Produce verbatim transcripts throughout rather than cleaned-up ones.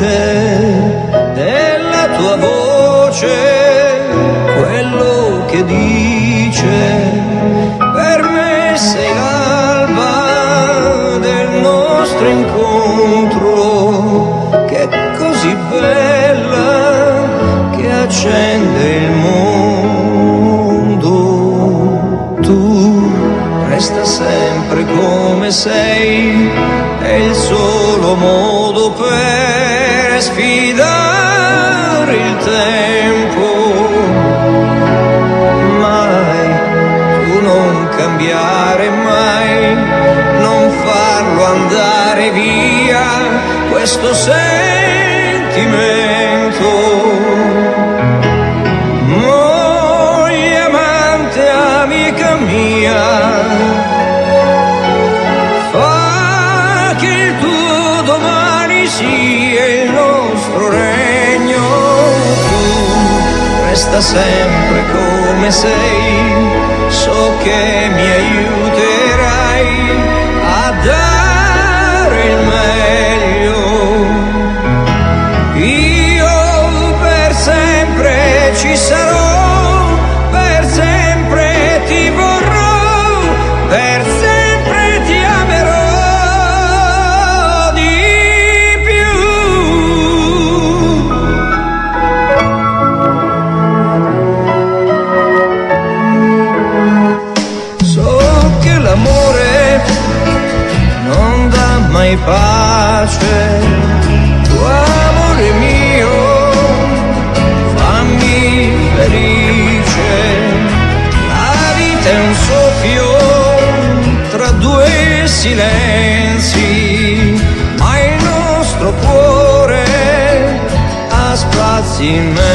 della tua voce, quello che dice, per me sei l'alba del nostro incontro, che è così bella che accende il mondo. Tu resta sempre come sei, è il solo modo per sfidare il tempo. Mai, tu non cambiare mai, non farlo andare via questo sentimento. Moglie, amante, amica mia, sia il nostro regno. Tu resta sempre come sei, so che mi aiuterai a dare il meglio. Io per sempre ci sarò, per sempre ti vorrò, per sempre ti amerò. Mai pace, tuo amore mio, fammi felice. La vita è un soffio tra due silenzi, ma il nostro cuore ha spazi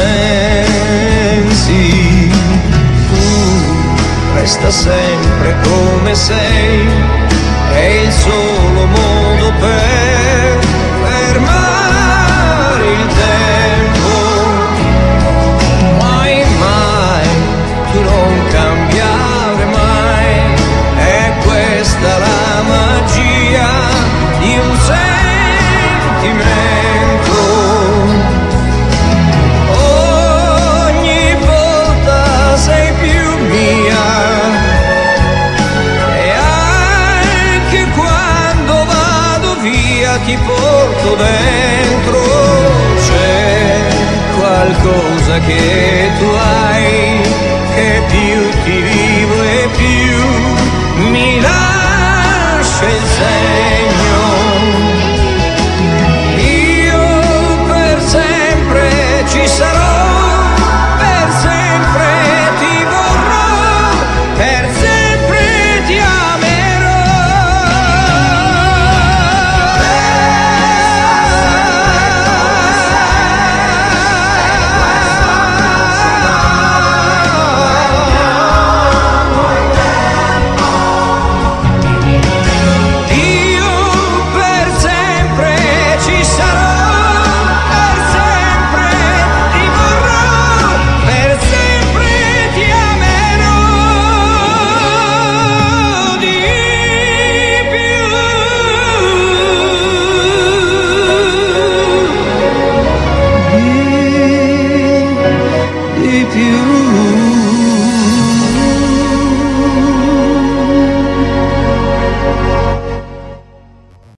immensi. Tu resta sempre come sei, è il solo modo per fermare il tempo. Mai, mai, tu non cambiare mai, è questa la magia di un sentimento. Ogni volta sei più mia, ti porto dentro. C'è qualcosa che tu hai, che più ti vivo e più mi lascia il segno. Io per sempre ci sarò, per sempre ti vorrò, per sempre ti amerò. You